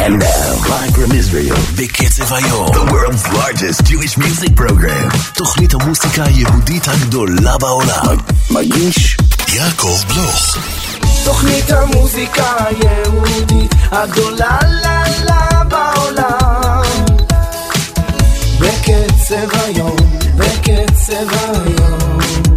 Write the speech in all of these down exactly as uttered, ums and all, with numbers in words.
And now, live from Israel, בקצב היום, the world's largest Jewish music program. תוכנית המוסיקה היהודית הגדולה בעולם. מגיש יעקב בלוך. תוכנית המוסיקה היהודית הגדולה לה לה בעולם. בקצב היום, בקצב היום.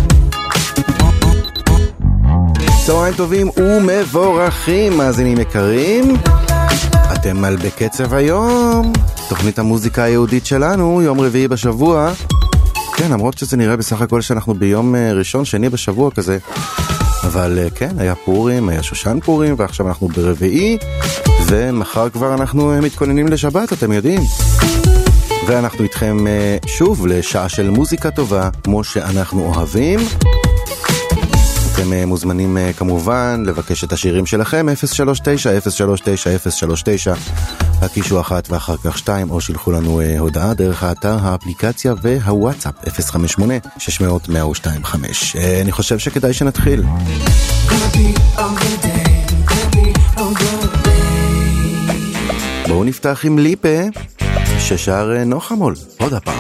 צהריים טובים ומבורכים, מאזינים יקרים. אתם על בקצב היום, תוכנית המוזיקה היהודית שלנו, יום רביעי בשבוע. כן, למרות שזה נראה בסך הכל שאנחנו ביום ראשון, שני בשבוע כזה. אבל כן, היה פורים, היה שושן פורים, ועכשיו אנחנו ברביעי, ומחר כבר אנחנו מתכוננים לשבת, אתם יודעים. ואנחנו איתכם שוב לשעה של מוזיקה טובה, כמו שאנחנו אוהבים. אתם מוזמנים כמובן לבקש את השירים שלכם, אפס שלוש תשע אפס שלוש תשע אפס שלוש תשע, הקישו אחת ואחר כך שתיים, או שילחו לנו הודעה דרך האתר, האפליקציה והוואטסאפ, אפס חמש שמונה שש מאות מאה ושתיים חמש. אני חושב שכדאי שנתחיל. בואו נפתח עם ליפה, ששר נוחמול, עוד הפעם.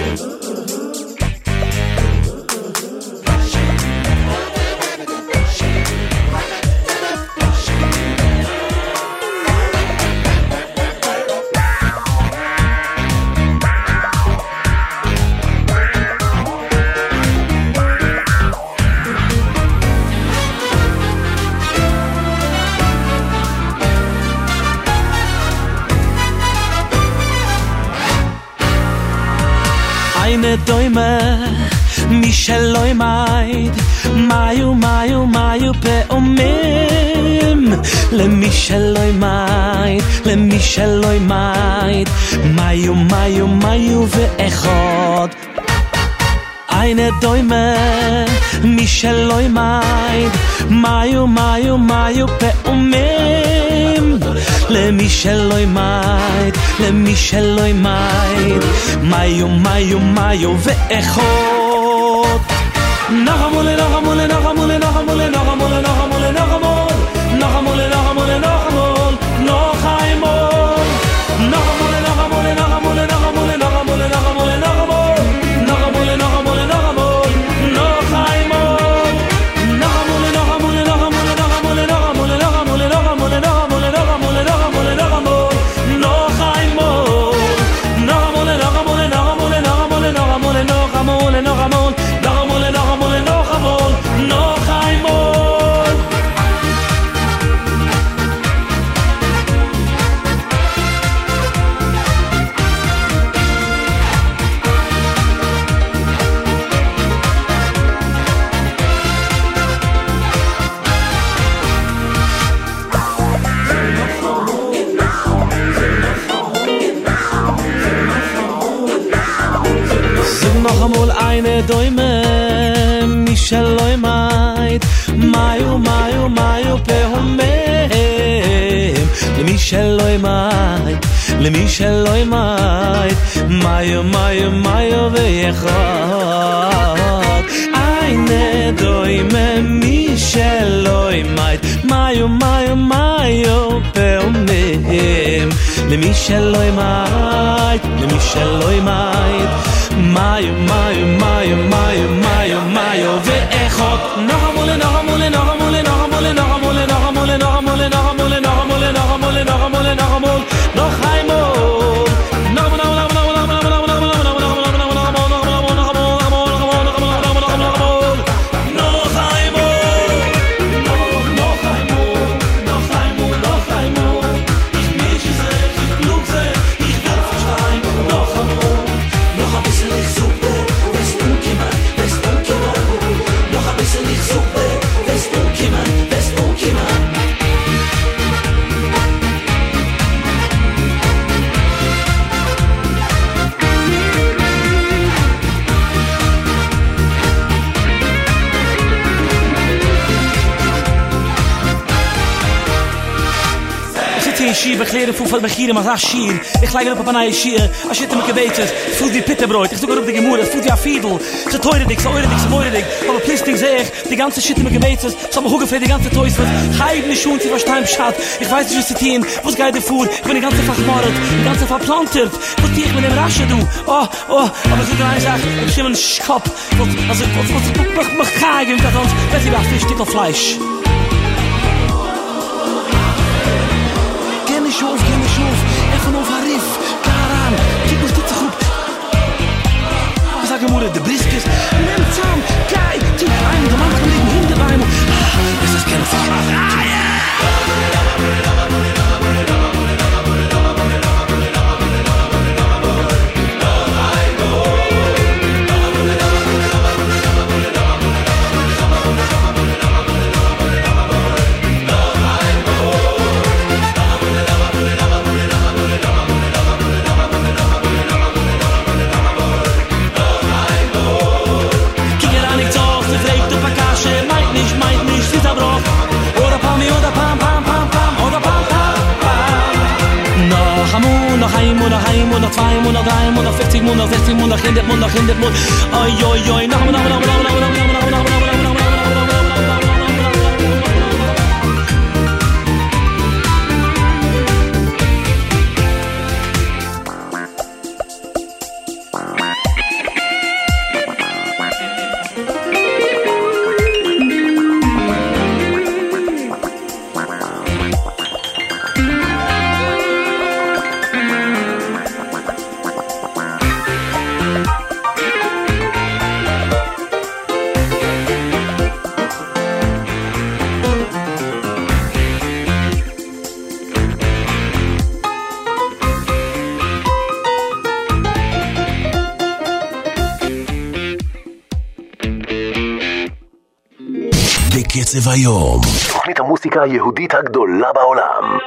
דוימה מי שלא ימיד מאיו מאיו מאיו פעמים למי שלא ימיד למי שלא ימיד מאיו מאיו מאיו ואחד eine דוימה מי שלא ימיד מאיו מאיו מאיו פעמים למי שלא ימיד למי שלא ימיד מאיו מאיו מאיו ואחד נחמול נחמול נחמול נחמול נחמול נחמול נחמול נחמול נחמול נחמול נחמול נחמול נחמול נחמול נחמול נחמול נחמול eine doime mi shaloi mai mayu mayu mayu pehomem le mi shaloi mai le mi shaloi mai mayu mayu mayu ve'echad eine doime mi shaloi mai mayu mayu mayu pehomem le mi shaloi mai le mi shaloi mai mayo mayo mayo mayo mayo mayo ve'echot nachamole nachamole nachamole nachamole nachamole nachamole nachamole nachamole nachamole nachamole nachamole nachamole nachamole Super, Schier, bekleren voor van begieren, maar ach Schier. Ich lege op op een Schier. Als je het me gebetet, voel die Pittenbrood. Ich zoek op de gemoer, voel die Fiedel. Ze teure dik, ze eure dik, ze moire dik. Aber plisting zeg, die ganze shit me gebetet. So me hoge für die ganze Toys wird. Heiden schon sie verstehen schat. Ich weiß nicht was zu tun. Was geht der Fuhr? Ich bin die ganze vermordet, die ganze verplantet. Was die ich mit dem Rasche du? Oh, oh, aber so eine Sache, ich schimmen Schkop. Also was was mach mach kagen das uns. Das ist ein Stück Fleisch. Geh Schuf, geh Schuf, even auf Riff, Karan, gib uns dit goed. Sag mir de Briskes, nimm zusammen, geil, die ein der Mann kommt in der Beine. Das ist keine Sache. Ah, yeah. Noch ein Monat, noch ein Monat, zwei Monat, drei Monat, fünfzig Monat, sechzig Monat, hundert Monat, hundert Monat. Oi, oi, oi, noch mal, noch mal, noch mal, noch mal, noch mal, noch mal, noch mal. בקצב היום, תוכנית המוסיקה היהודית הגדולה בעולם.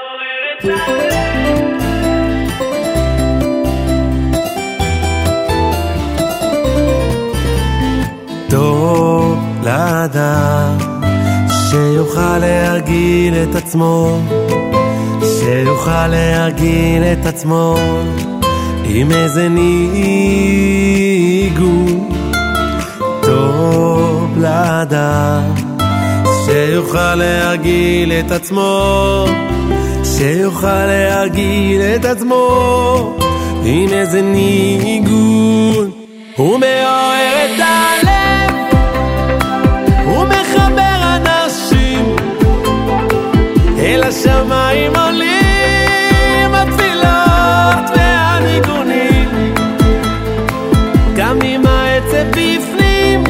טוב לאדם שיוכל להרגיל את עצמו, שיוכל להרגיל את עצמו עם איזה ניגון. טוב לאדם שיוכל להרגיל את עצמו, שיוכל להרגיל את עצמו עם איזה ניגון. הוא מעורר את הלב, הוא מחבר אנשים אל השמיים עולים התפילות והניגונים. גם אם העצב בפנים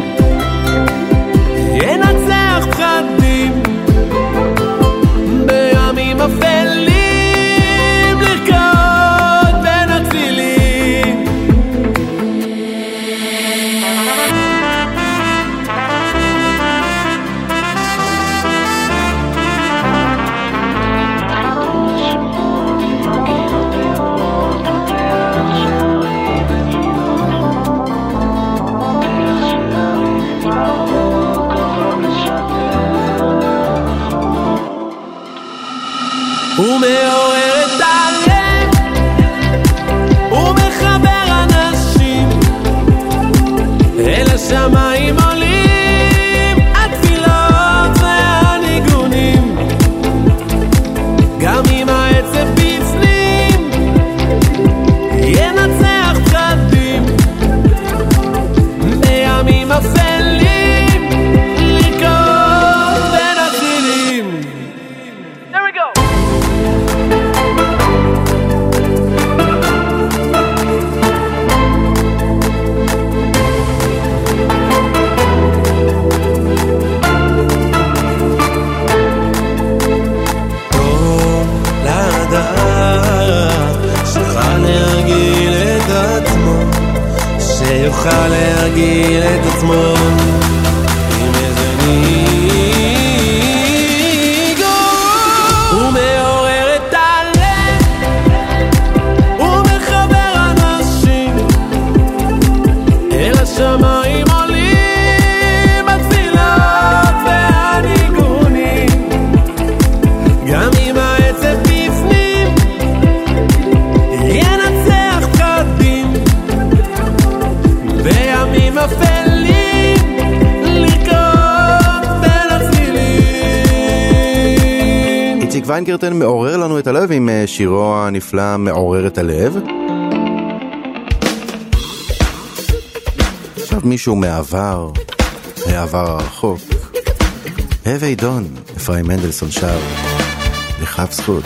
ינצח פחדים, בימים אפלים לרקוד בין התפילים. הוא מעורר את הלב, הוא מחבר אנשים אל השמיים עולים התפילות והניגונים. גם אם העצב בפנים ינצח פחדים, בימים אפלים לרקוד בין התפילים. There we go. שיוכל להרגיל את עצמו עם איזה ניגון. הוא מעורר את הלב, הוא מחבר אנשים אל השמיים עולים התפילות והניגונים. גם אם העצב בפנים ויינגרטן מעורר לנו את הלב עם שירו הנפלא מעורר את הלב. עכשיו מישהו מעבר, העבר הרחוק. הווי דון, אפרים מנדלסון שר, לכף זכות.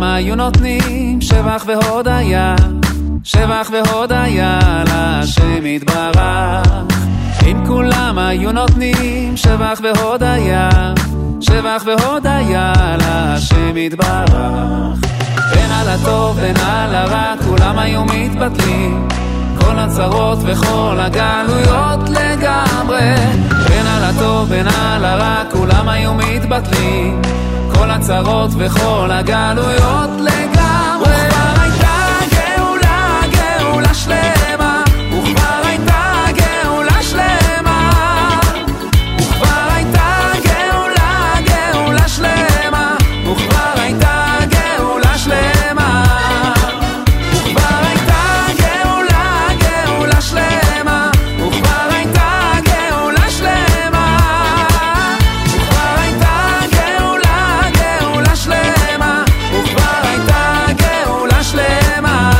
כולם היו נותנים שבח והודיה, שבח והודיה להשם יתברך. אם כולם היו נותנים שבח והודיה, שבח והודיה להשם יתברך. בין על הטוב בין על הרע כולם היו מתבטלים, כל הצרות וכל הגלויות לגמרי. בין על הטוב בין על הרע כולם היו מתבטלים, כל הצרות וכל הגלויות לגמרי. וכבר הייתה גאולה, גאולה שלמה, וכבר הייתה גאולה שלמה, וכבר הייתה גאולה, גאולה שלמה, וכבר הייתה גאולה שלמה, וכבר הייתה גאולה, גאולה שלמה, וכבר הייתה גאולה שלמה, וכבר הייתה גאולה, גאולה שלמה, וכבר הייתה גאולה שלמה.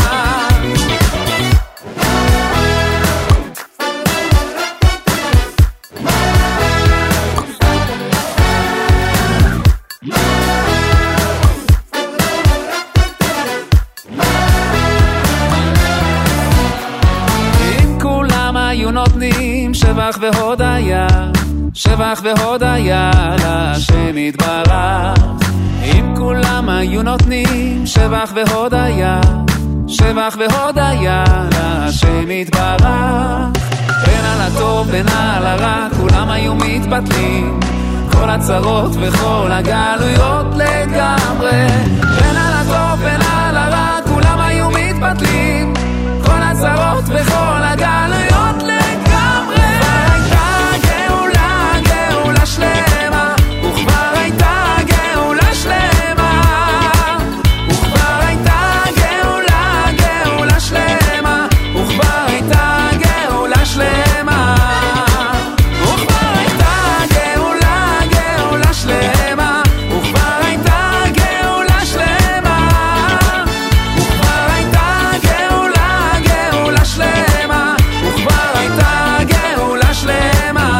אם כולם היו נותנים שבח והודיה, שבח והודיה להשם יתברך. אם כולם היו נותנים שבח והודיה, שבח והודיה להשם יתברך. בין על הטוב בין על הרע כולם היו מתבטלים, כל הצרות וכל הגלויות לגמרי. בין על הטוב בין על הרע כולם היו מתבטלים, כל הצרות וכל הגלויות לגמרי. וכבר הייתה גאולה, גאולה שלמה, וכבר הייתה גאולה שלמה, וכבר הייתה גאולה, גאולה שלמה, וכבר הייתה גאולה שלמה, וכבר הייתה גאולה, גאולה שלמה, וכבר הייתה גאולה שלמה, וכבר הייתה גאולה, גאולה שלמה, וכבר הייתה גאולה שלמה.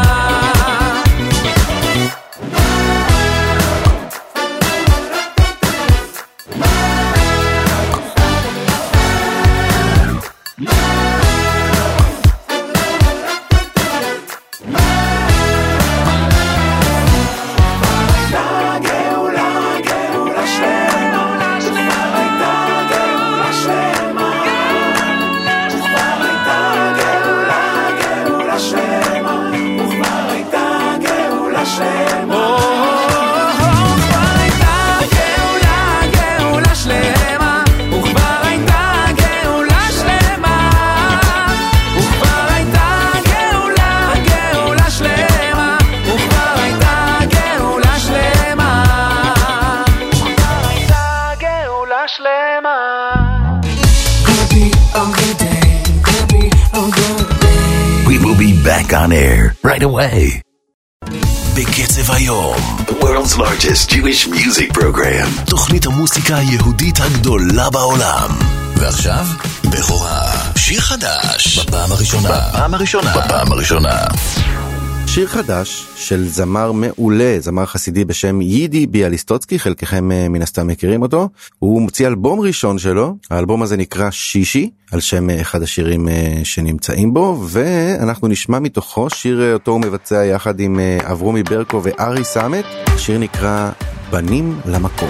We will be back on air right away. בקצב היום, the world's largest Jewish music program. תוכנית המוסיקה היהודית הגדולה בעולם. ועכשיו, בכורה, שיר חדש. בפעם הראשונה. בפעם הראשונה. בפעם הראשונה. שיר חדש של זמר מעולה, זמר חסידי בשם יידי ביאליסטוצקי, חלקכם מן הסתם מכירים אותו. הוא מוציא אלבום ראשון שלו, האלבום הזה נקרא שישי, על שם אחד השירים שנמצאים בו, ואנחנו נשמע מתוכו שיר אותו הוא מבצע יחד עם אברומי ברקו וארי סמט. השיר נקרא בנים למקום.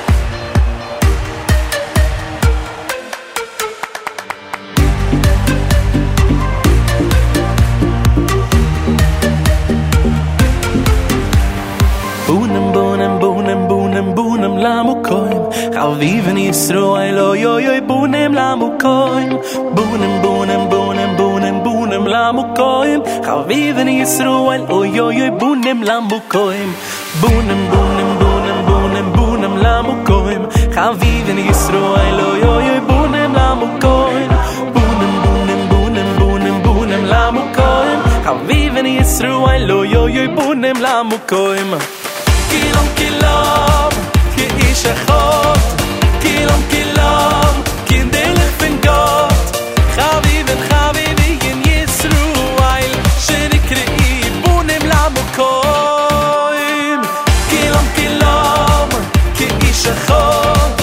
Bunem, bunem, bunem, bunem, bunem, lamukoim. Chaviven Yisroel, oy, oy, oy, bunem, lamukoim. Bunem, bunem, bunem, bunem, bunem, lamukoim. Chaviven Yisroel, oy, oy, oy, bunem, lamukoim. Bunem, bunem, bunem, bunem, bunem, lamukoim. Chaviven Yisroel, oy, oy, oy, bunem, lamukoim. Bunem, bunem, bunem, bunem, bunem, lamukoim. Chaviven Yisroel, oy, oy, oy, bunem, lamukoim. Kilom kilom, ki ish echot. Kilom kilom, ki in derech fin Gott. Chaviven, chaviven Yisroel, shenikri'i bunem lamukoim. Kilom kilom, ki ish echot.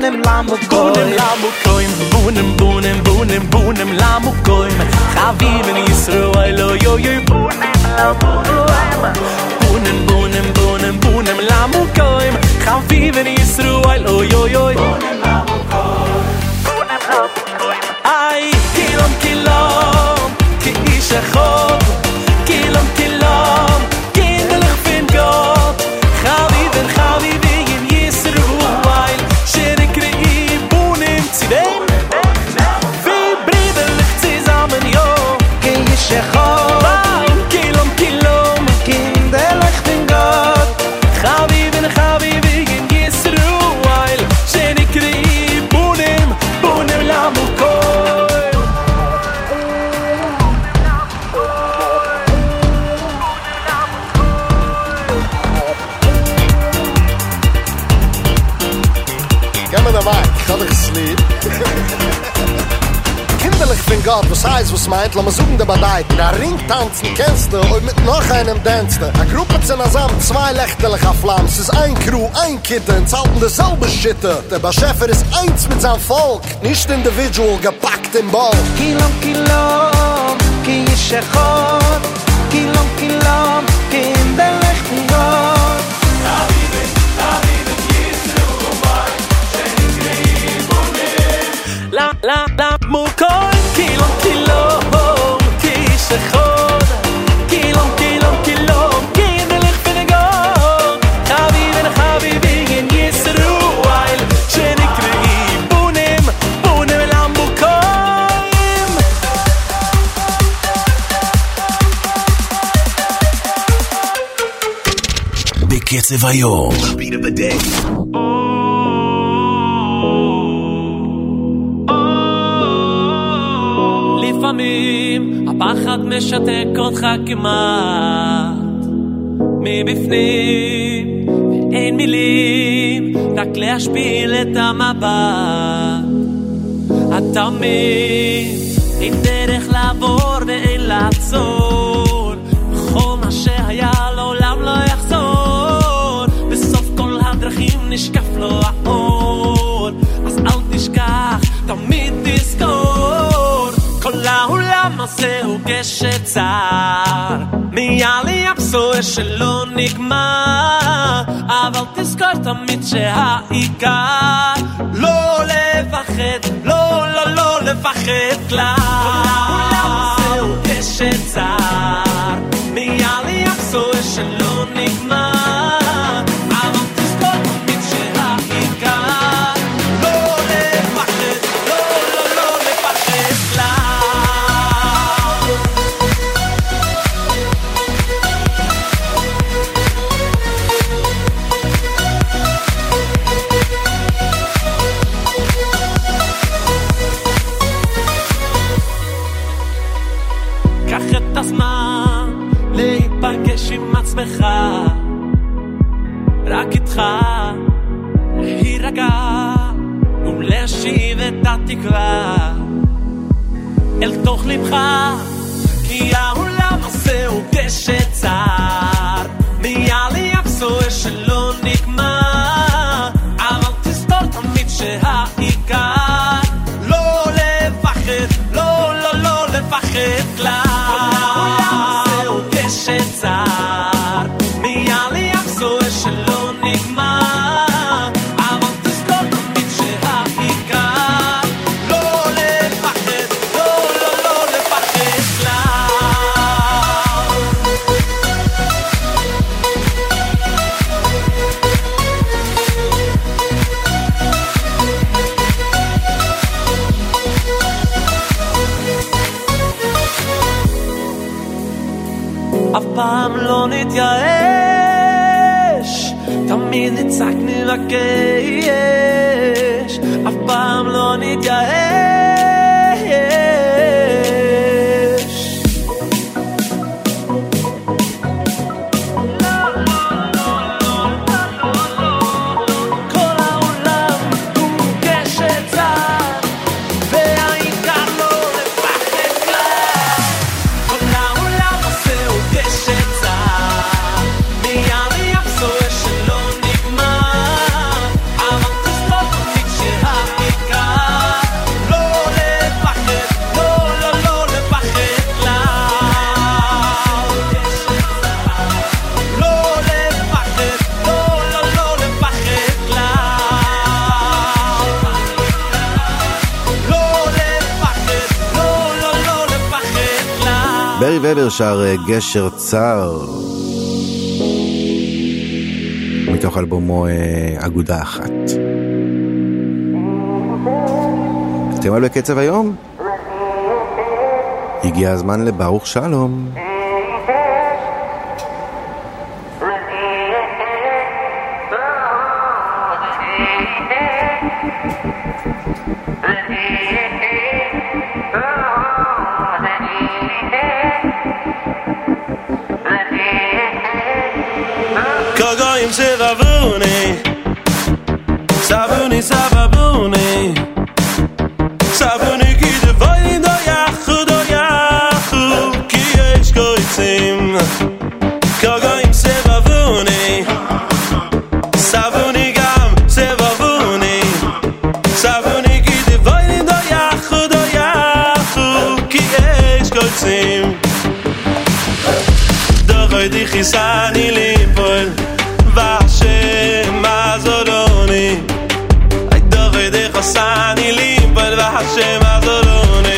bunem lamukoim lamukoim bunem bunem bunem bunem lamukoim Chavim in Yisrael oh yo yo bunem lamukoim bunem bunem bunem bunem lamukoim Chavim in Yisrael oh yo yo bunem lamukoim bunem lamukoim ay kilom kilom ki ish echod kilom kilom kindlich fin Gott Chavim Chavim in Yisrael shere krei bunem tzidem vi briderlich zusammen yo ki ish echod Ein kilom kilom kindlich fin Gott Chavim Chavim in Yisrael shere krei bunem bunem lamukoim Geh mir dabei, ich hab dich geslebt. Kinderlich von Gott, was heißt, was meint, lass mal suchen der Badeit. Na Ring tanzen kennst du, und mit noch einem dance du. A Gruppe sind zusammen, zwei lächterliche Flammen. Es ist ein Crew, ein Kitten, es halten derselbe Schitte. Der Beschäfer ist eins mit seinem Volk, nicht individual, gepackt im Ball. kilom kilom ki ish echod kilom kilom kindlich fin Gott La la la mukoim kilom kilom kish echod kilom kilom kilom kindlich fin Gott Chavim Chavim in Yisrael shere krei bunem bunem lamukoim בקצב היום. לפעמים הפחד משתק אותך כמעט מבפנים ואין מילים רק להשפיל את המבט התמיד אין דרך לעבור ואין לעצור כל מה שהיה לעולם לא יחזור בסוף כל הדרכים נשקף לו האור אז אל תשכח תמיד תזכור כל העולם הזה הוא גשת צר מיאלי הבשור שלא נגמר אבל תזכור תמיד שהעיקר לא לפחד לא לא לא לפחד כלל כל העולם הזה הוא גשת צר מיאלי הבשור שלא נגמר אבל תזכור תמיד שהעיקר לא לפחד לא לא לא לפחד כלל קח את הזמן להיפגש עם עצמך רק איתך להירגע ולהשיב את התקווה אל תוך לבך כי העולם הזה הוא גשת צר מיאלי הבשור שלא נגמר אבל תזכור תמיד שהעיקר לא לפחד לא לא לא לפחד כלל העולם הזה הוא גשת צר מיאלי הבשור שלא נגמר אבל תזכור תמיד שהעיקר לא לפחד לא לא לא לפחד כלל אף פעם לא נתייאש תמיד נצעק נבקש אף פעם לא נתייאש כל העולם הוא גשת צר והעיקר לא לפחד כלל כל העולם הזה הוא גשת צר מיאלי הבשור שלא נגמר אבל תזכור תמיד שה ברי ובר שר גשר צר מתוך אלבומו אגודה אחת. אתם על בקצב היום? הגיע הזמן לברוך שלום. Kogoyim sevavuni Savuni savavuni Savuni ki devoyin do yachu do yachu Ki yesh goitzim Kogoyim sevavuni Savuni gam sevavuni Savuni ki devoyin do yachu do yachu Ki yesh goitzim Dogoy di chisani lipol Vashem azoroni Ay dogoy di chisani lipol Vashem azoroni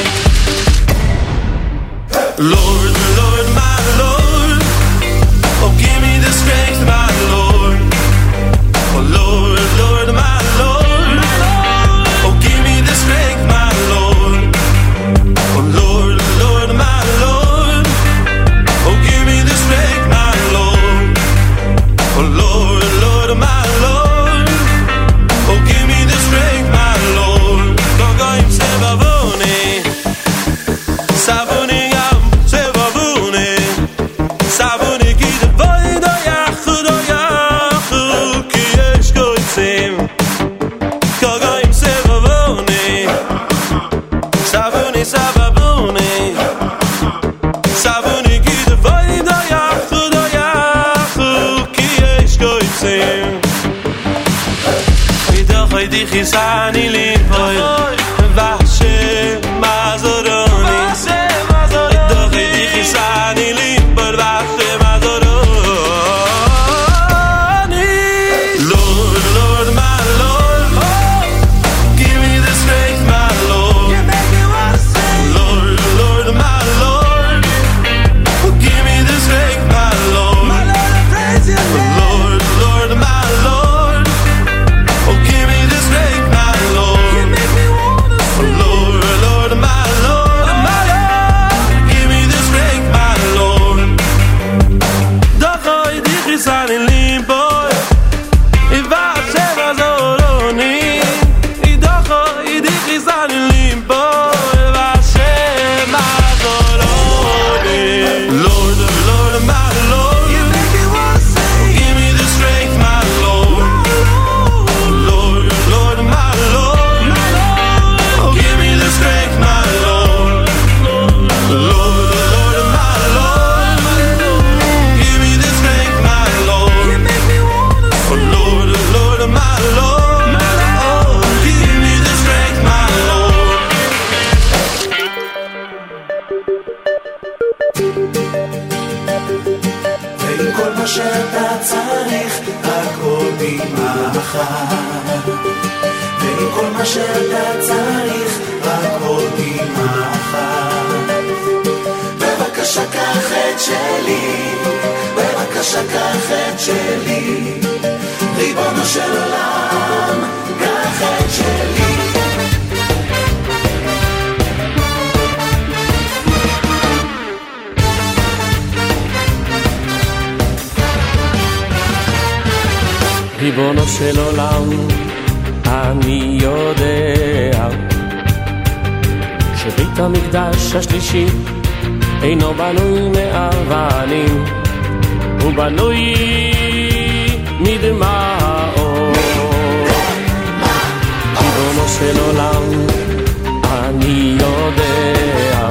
Lord, Lord, my Lord Oh, give me the strength, my Lord Oh, Lord, Lord, my Lord Oh, give me the strength, my Lord Oh, Lord, Lord, my Lord Oh, give me the strength, my Lord Oh, Lord, Lord, my Lord Oh, give me the strength, my Lord Kogoyim sevavuni Savuni gam sevavuni Savuni ki devoy do yachu do yachu Ki yesh goitzim Kogoyim sevavuni Savuni savavuni Savuni ki devoy do yachu do yachu Ki yesh goitzim Vidochoy di chisani lipoy Vashem azoroni Vidochoy di chisani lipoy Vashem azoroni Lord, Lord, my Lord Give me the strength, my Lord Lord, Lord, my Lord Give me the strength, my Lord Lord, Lord, my Lord Oh, give me the strength, my Lord Oh, Lord, Lord, my Lord Give me the strength, my Lord Dochoy di chisani limboy Vashem azoroni Dochoy di chisani limboy Vashem azoroni Lord, Lord, my Lord Give me the strength, my Lord Lord, Lord, my Lord Oh, give me the strength, my Lord Lord, Lord, my Lord Give me the strength, my Lord Oh, Lord, Lord, my Lord Oh, give me the strength, my Lord ועם כל מה שאתה צריך רק עוד דמעה אחת ועם כל מה שאתה צריך רק עוד דמעה אחת בבקשה קח את שלי בבקשה קח את שלי ריבונו של עולם קח את שלי ריבונו של עולם, אני יודע שבית המקדש השלישי אינו בנוי מאבנים, הוא בנוי מדמעות. ריבונו של עולם, אני יודע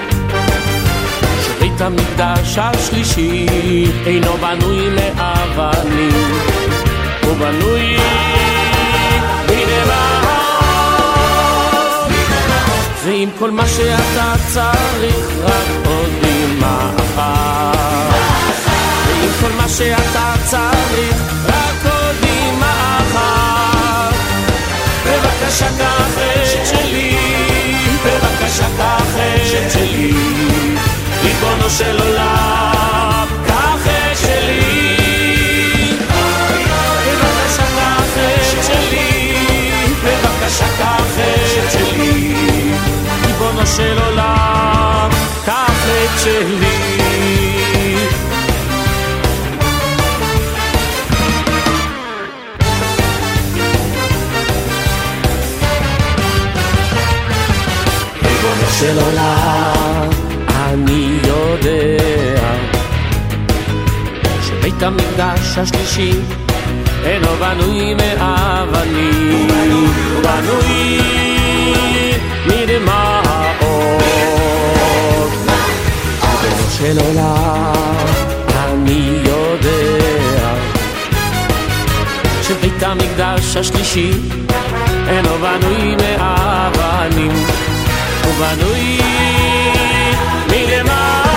שבית המקדש השלישי אינו בנוי מאבנים, הוא בנוי מדמעות. ועם כל מה שאתה צריך רק עוד דמעה אחת, ועם כל מה שאתה צריך רק עוד דמעה אחת. בבקשה קח את שלי, בבקשה קח את שלי, של עולם, קח את שלי. ריבונו של עולם, אני יודע שבית המקדש השלישי אינו בנוי מאבנים, הוא בנוי מדמעות. ריבונו של עולם, אני יודע שבית המקדש השלישי אינו בנוי מאבנים, הוא בנוי מדמעות.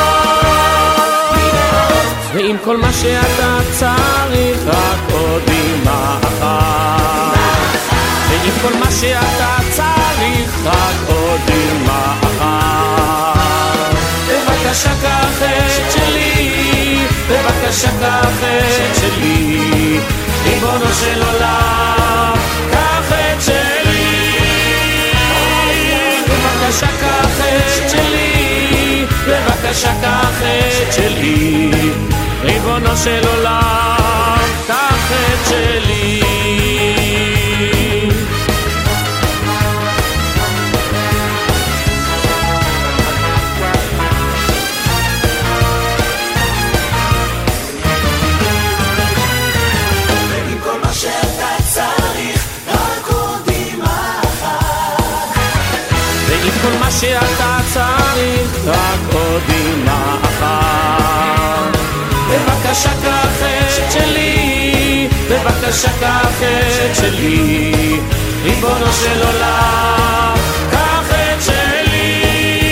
ועם כל מה שאתה צריך רק עוד דמעה אחת, ועם כל מה שאתה צריך רק עוד דמעה אחת. בבקשה קח את שלי, בבקשה קח את שלי, ריבונו של עולם, קח את שלי. בבקשה קח את שלי, בבקשה קח את שלי, ריבונו של עולם, קח את שלי. ועם כל מה שאתה צריך רק עוד דמעה אחת, ועם כל מה שאתה צריך רק עוד דמעה אחת. בבקשה קח את שלי, בבקשה קח את שלי, ריבונו של עולם, קח את שלי.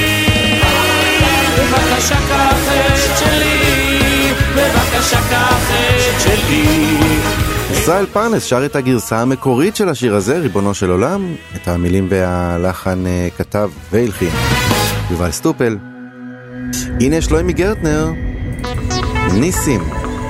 בבקשה קח את שלי, בבקשה קח את שלי. ישראל פרנס שר את הגרסה המקורית של השיר הזה, ריבונו של עולם. את המילים והלחן כתב והלחין יובל סטופל. הנה שלוימי גרטנר, ניסים.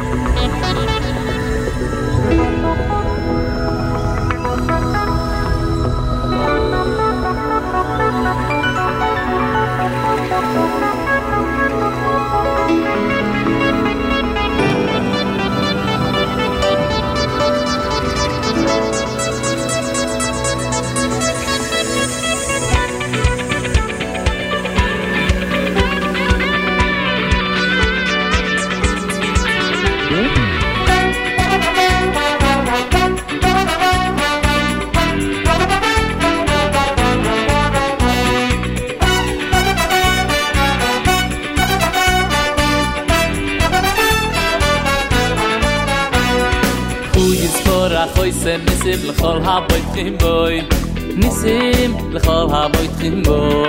ניסים לכל הבויתים בוי, ניסים לכל הבויתים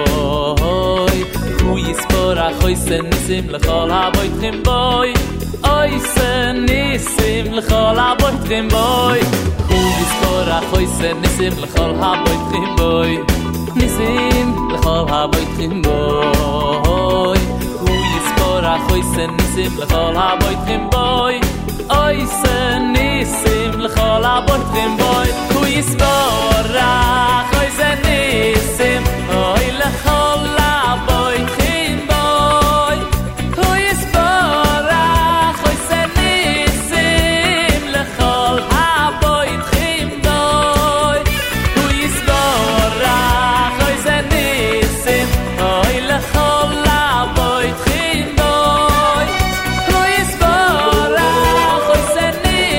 בוי, הוא יספור החויסן ניסים לכל הבויתים בוי, אויסן ניסים לכל הבויתים בוי, הוא יספור החויסן ניסים לכל הבויתים בוי, ניסים לכל הבויתים בוי, הוא יספור החויסן ניסים לכל הבויתים בוי, אויסן ניסים לכל הבויתים בוי, הוא יספור החויסן ניסים אוי לכל הבויתים בוי, הוא יספור החויסן ניסים לכל הבויתים בוי, הוא יספור החויסן ניסים אוי לכל הבויתים בוי, הוא יספור החויסן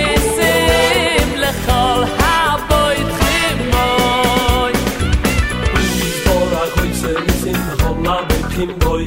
ניסים לכל הבויתים בוי, הוא יספור החויסן ניסים לכל הבויתים בוי,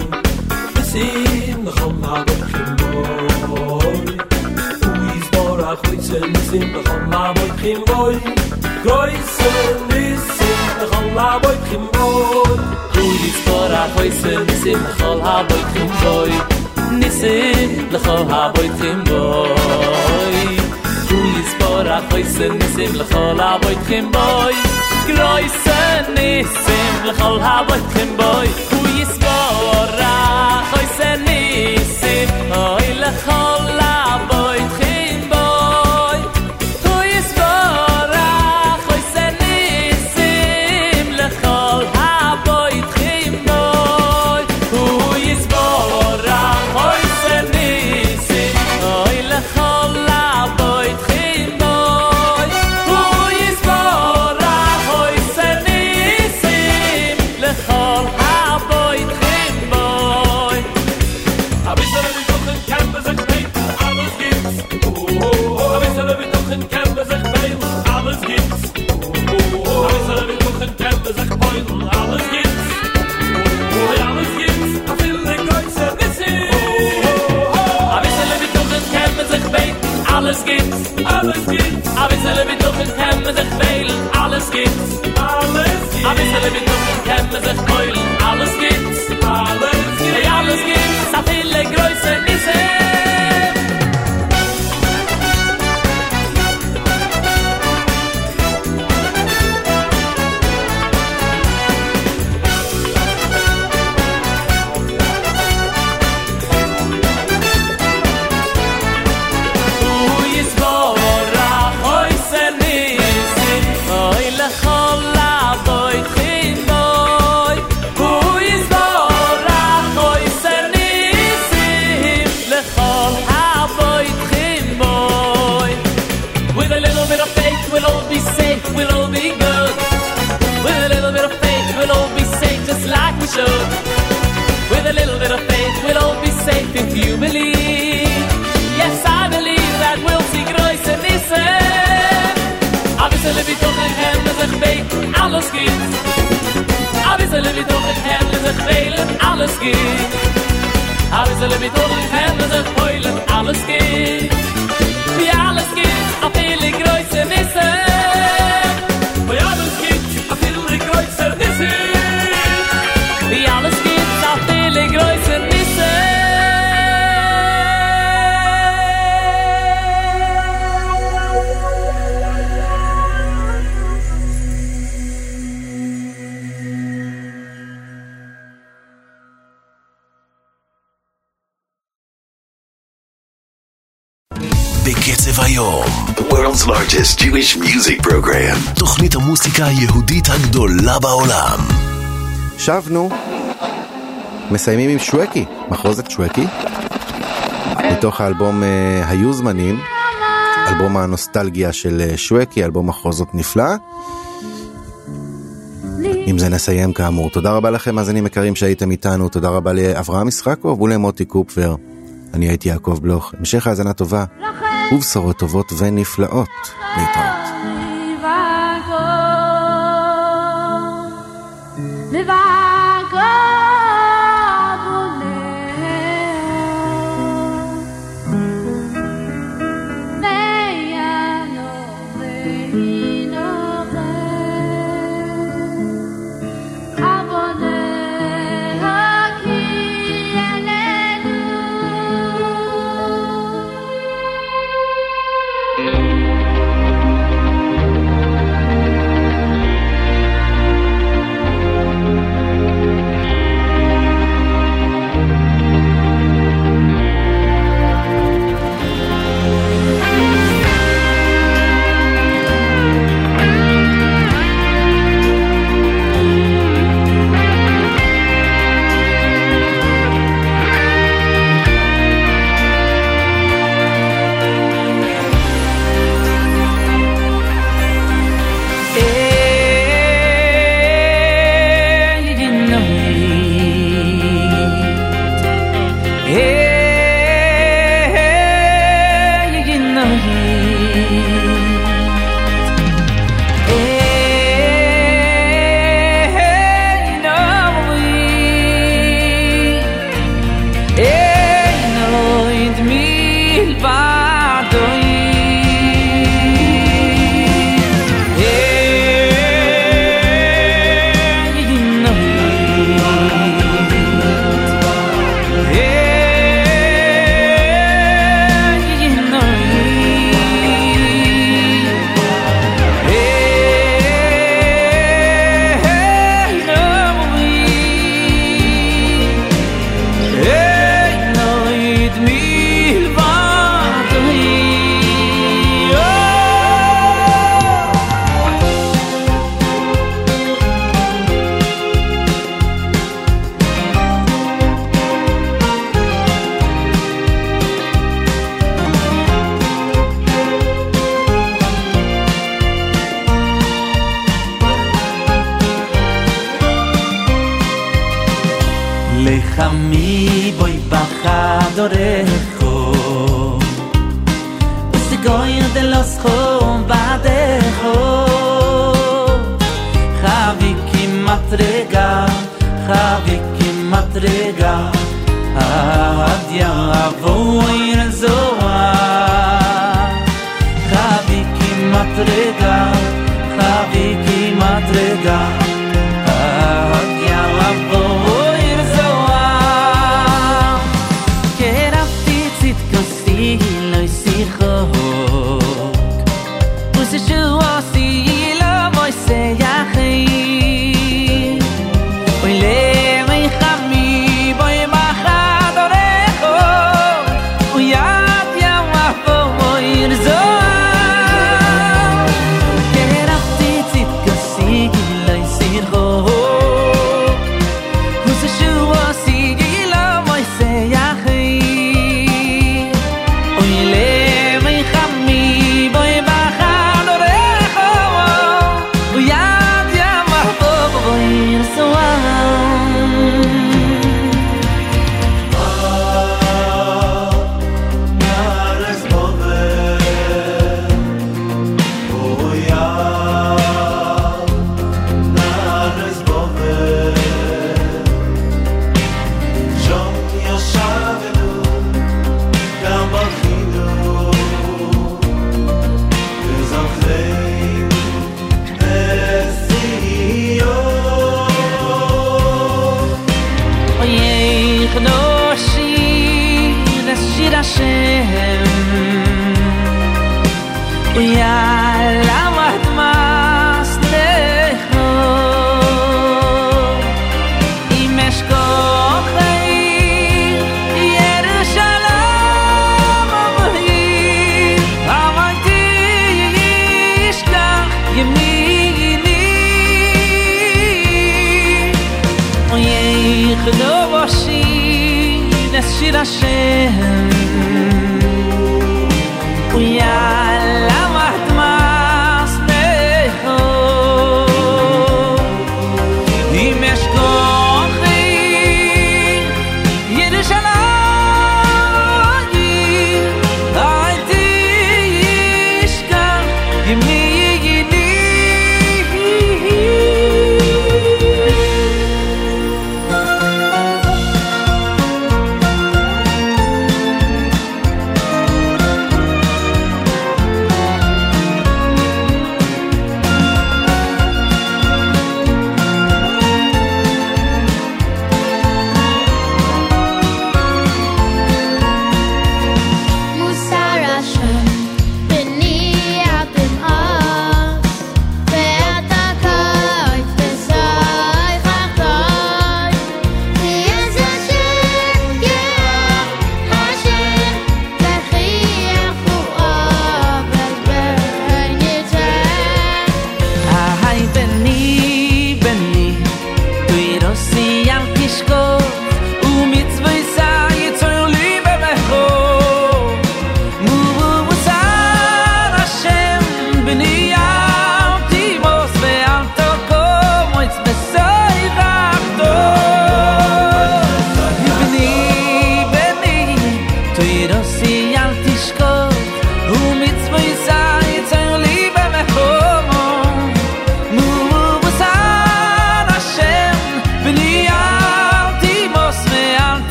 ניסים לכל הבויתים בוי, הוא יספור החויסן ניסים לכל הבויתים בוי, גויסן ניסים לכל הבויתים בוי, הוא יספור החויסן ניסים לכל הבויתים בוי, ניסים לכל הבויתים בוי, הוא יספור החויסן ניסים לכל הבויתים בוי, גויסן ניסים לכל הבויתים בוי, הוא יספור החויסן ניסים אוי לכל הבויתים בוי, הוא יספור החויסן ניסים לכל הבויתים gibt's, alles gibt's. A bissel mit Duchen kann man sich wählen, alles gibt's, alles gibt's. A bissel mit Duchen kann man sich heulen, alles gibt's, alles gibt's. Hey, alles gibt's, a viele Größe Nisse. With a little bit of faith, we'll all be safe if you believe. Yes, I believe that we'll see Groß and Nissen. A bissel wie doch in Hände sich beten, alles gibt. A bissel wie doch in Hände sich wählen, alles gibt. A bissel wie doch in Hände sich heulen, alles gibt. Wie alles gibt, a viele Groß und Nissen. Wie alles gibt, a viele Groß und Nissen. Wie alles gibt, a viele Größe Nisse. בקצב היום, the world's largest Jewish music program. תוכנית המוסיקה היהודית הגדולה בעולם. שבנו, מסיימים עם שווקי, מחרוזת שווקי, מתוך האלבום uh, היו זמנים, אלבום הנוסטלגיה של uh, שווקי, אלבום מחרוזות נפלא. עם זה נסיים כאמור. תודה רבה לכם, מאזינים יקרים שהייתם איתנו, תודה רבה לאברהם ישחקוב ולמוטי קופפר. אני הייתי יעקב בלוך. המשך האזנה טובה, ובשורות טובות ונפלאות. להתראות. לחמי בוי בחדוrecho Usigoyer de los chombadecho Chaviki matrega, chaviki matrega Ad yavoyer zoar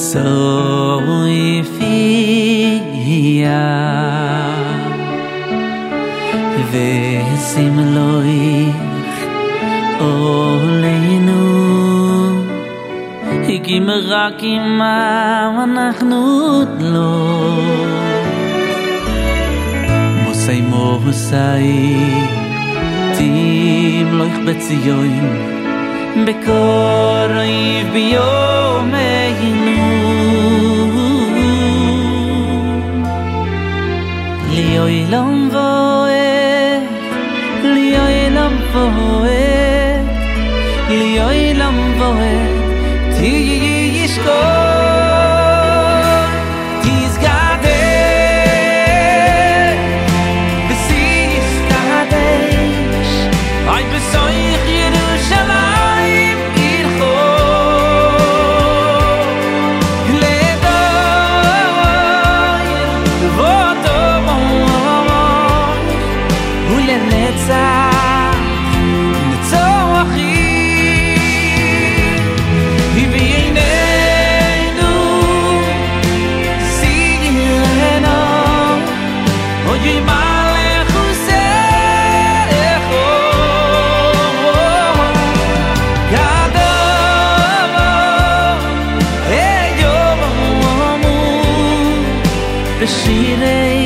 soifia vesim loich oleinu hikim rak imam אנחנו לא מוסי מוסי tim loich betzion bekoroy biyomeynu liyoy lam voet liyoy lam voet liyoy lam voet ti yishko beshirei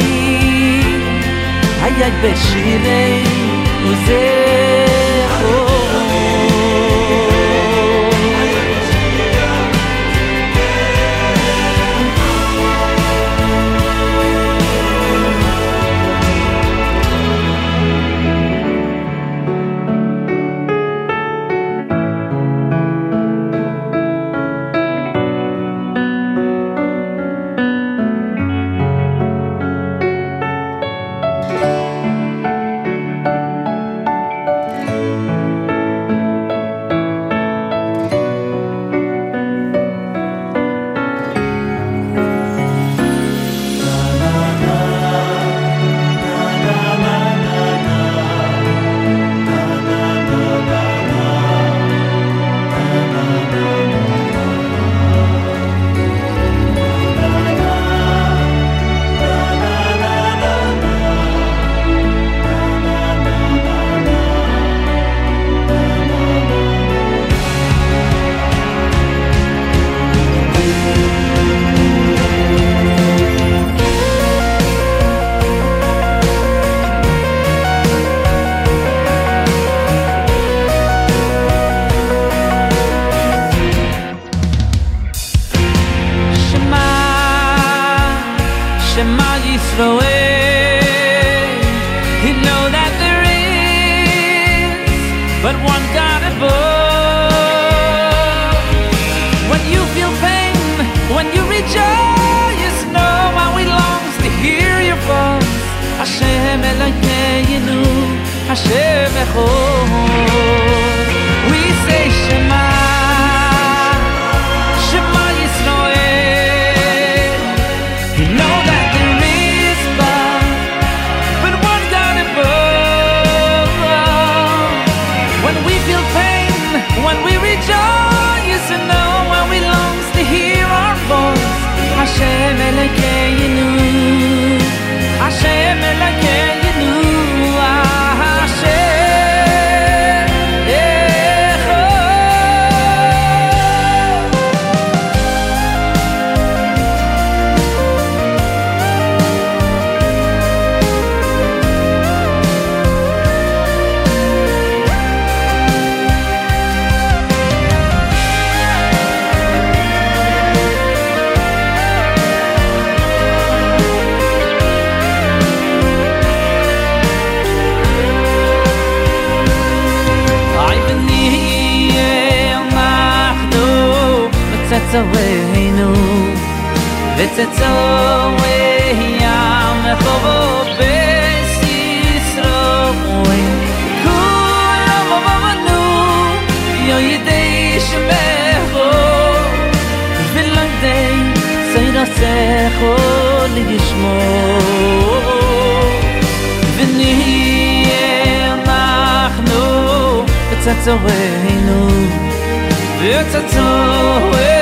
hayay beshirei uzecho Tzatzoweinu V'tzatzoweyam Echovot Beis Yisroel Kulam Avavanu Yo Yidei Shemecho V'lagdei Seidasecho Lishmo V'nihiyeh Nachnu V'tzatzoweynu V'tzatzoweynu